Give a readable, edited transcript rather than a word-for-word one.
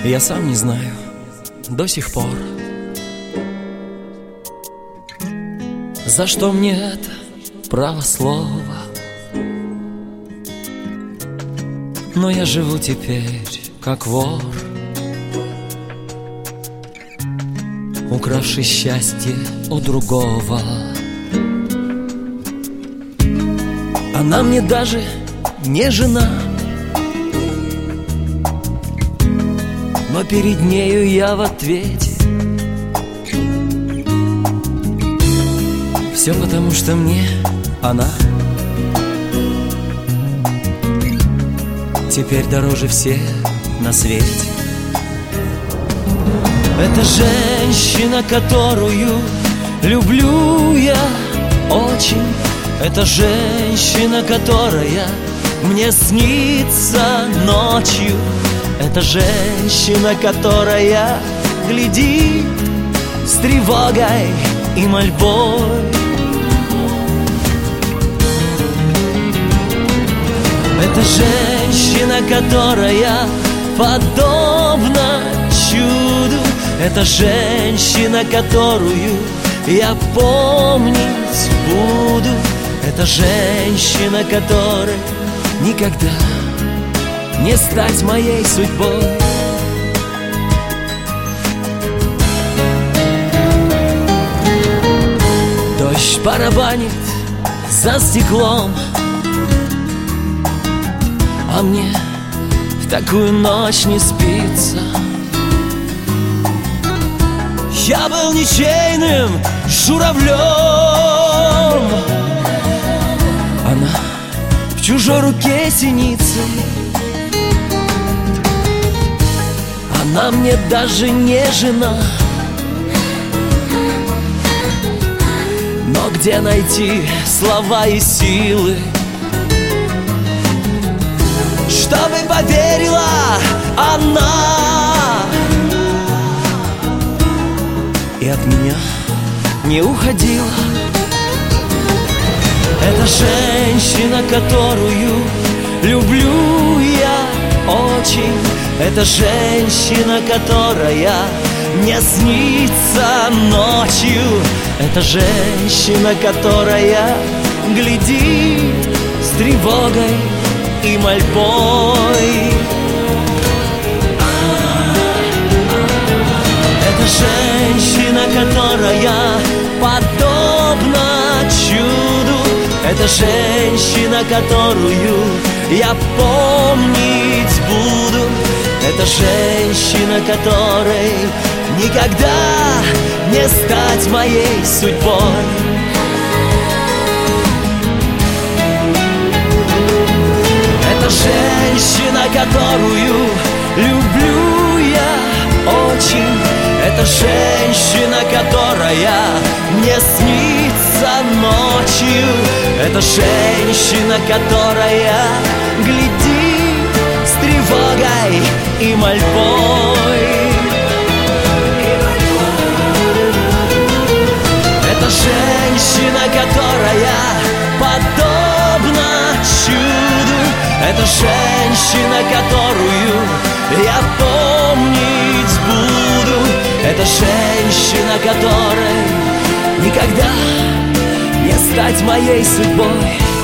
Я сам не знаю до сих пор, за что мне это право слова. Но я живу теперь как вор, укравший счастье у другого. Она мне даже не жена, но перед нею я в ответе. Все потому, что мне она теперь дороже всех на свете. Это женщина, которую люблю я очень. Это женщина, которая мне снится ночью. Это женщина, которая глядит с тревогой и мольбой. Это женщина, которая подобна чуду. Это женщина, которую я помнить буду. Это женщина, которой никогда не стать моей судьбой. Дождь барабанит за стеклом, а мне в такую ночь не спится. Я был ничейным журавлем, она в чужой руке синицей. Она мне даже не жена, но где найти слова и силы, чтобы поверила она и от меня не уходила. Это женщина, которую люблю я очень. Это женщина, которая мне снится ночью. Это женщина, которая глядит с тревогой и мольбой. Это женщина, которая подобна чуду. Это женщина, которую я помнить буду. Это женщина, которой никогда не стать моей судьбой. Это женщина, которую люблю я очень. Это женщина, которая мне снится ночью. Это женщина, которая глядит с тревогой и мольбой. Это женщина, которая подобна чуду. Это женщина, которую я помнить буду. Это женщина, которой никогда не стать моей судьбой.